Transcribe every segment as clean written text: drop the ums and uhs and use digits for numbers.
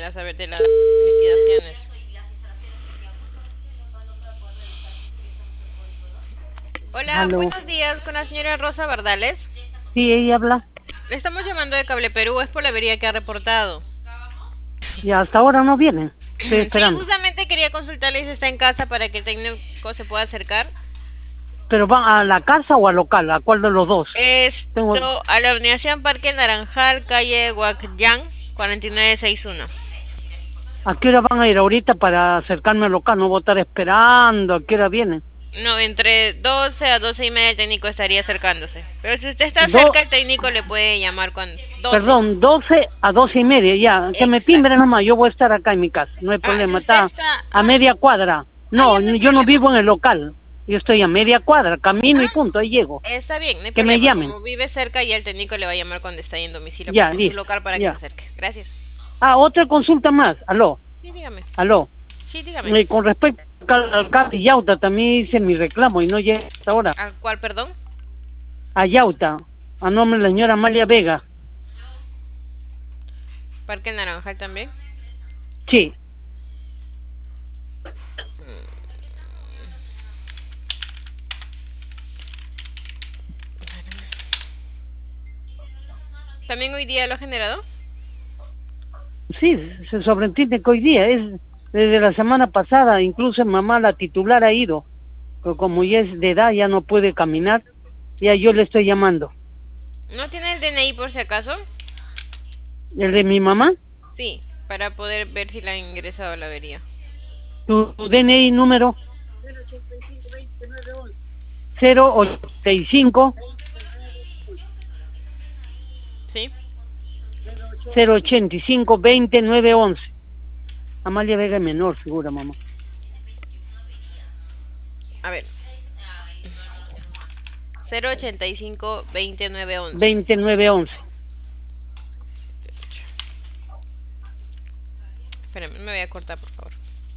para saber de las liquidaciones. Hola, Aló. buenos días, con la señora Rosa Bardales. Sí, ella habla. Le estamos llamando de Cable Perú, es por la avería que ha reportado. Y hasta ahora no vienen. Estoy Sí, esperando. justamente quería consultarle si está en casa para que el técnico se pueda acercar. ¿Pero van a la casa o al local? ¿A cuál de los dos? Tengo... Esto a la Universidad Parque Naranjal, calle Huacayán, 4961. ¿A qué hora van a ir ahorita para acercarme al local? No voy a estar esperando. ¿A qué hora vienen? No, entre 12 a 12 y media el técnico estaría acercándose. Pero si usted está Do... cerca, el técnico le puede llamar cuando... 12. Perdón, 12 a 12 y media, ya. Que me Exacto. timbre nomás, yo voy a estar acá en mi casa. No hay Si problema, usted está está... a media cuadra. No, ya no hay yo no problema. vivo en el local. Yo estoy a media cuadra, camino y punto, ahí llego. Está bien, no hay Que me problema. llamen. Como vive cerca, ya el técnico le va a llamar cuando está ahí en domicilio Ya, en su listo. local para que Ya. se acerque. Gracias. Ah, otra consulta más. Aló, Sí, dígame. aló. Sí, dígame. Con respecto al CAP Yauta, también hice mi reclamo y no llega hasta ahora. ¿A cuál, perdón? A Yauta, a nombre de la señora Amalia Vega. Parque Naranjal también. Sí. ¿También hoy día lo ha generado? Sí, se sobreentiende que hoy día es desde la semana pasada, incluso mamá, la titular, ha ido, pero como ya es de edad, ya no puede caminar, ya yo le estoy llamando. ¿No tiene el DNI por si acaso? ¿El de mi mamá? Sí, para poder ver si la han ingresado a la avería. ¿Tu DNI número? 085 ¿Sí? 085 20 911. Amalia Vega es menor, figura, mamá. A ver. 085 2911. 20 911. Espérame, me voy a cortar, por favor.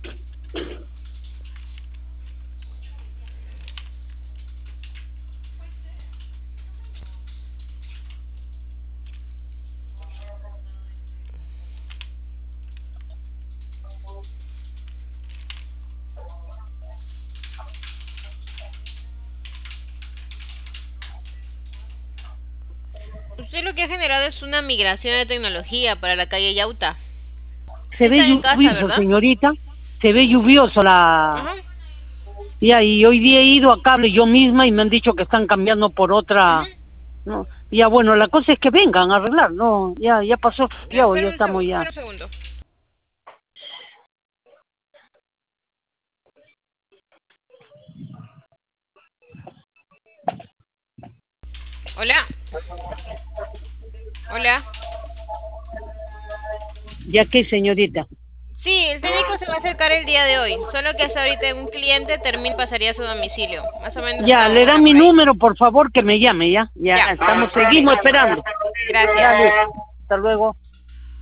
Usted lo que ha generado es una migración de tecnología para la calle Yauta. Se ve Está en casa, lluvioso, ¿verdad? señorita. Se ve lluvioso la... Ajá. Ya, y hoy día he ido a cable yo misma y me han dicho que están cambiando por otra... No, ya bueno, la cosa es que vengan a arreglar, no, ya pasó, ya Espera un estamos segundo, ya. espera un segundo. Hola. Hola. ¿Ya qué, señorita? Sí, el técnico se va a acercar el día de hoy. Solo que hasta ahorita un cliente pasaría a su domicilio. Más o menos Ya, una le hora dan mi por ahí. número, por favor, que me llame, ya. Ya, Ya. estamos, Ok. seguimos esperando. Gracias. Dale, hasta luego.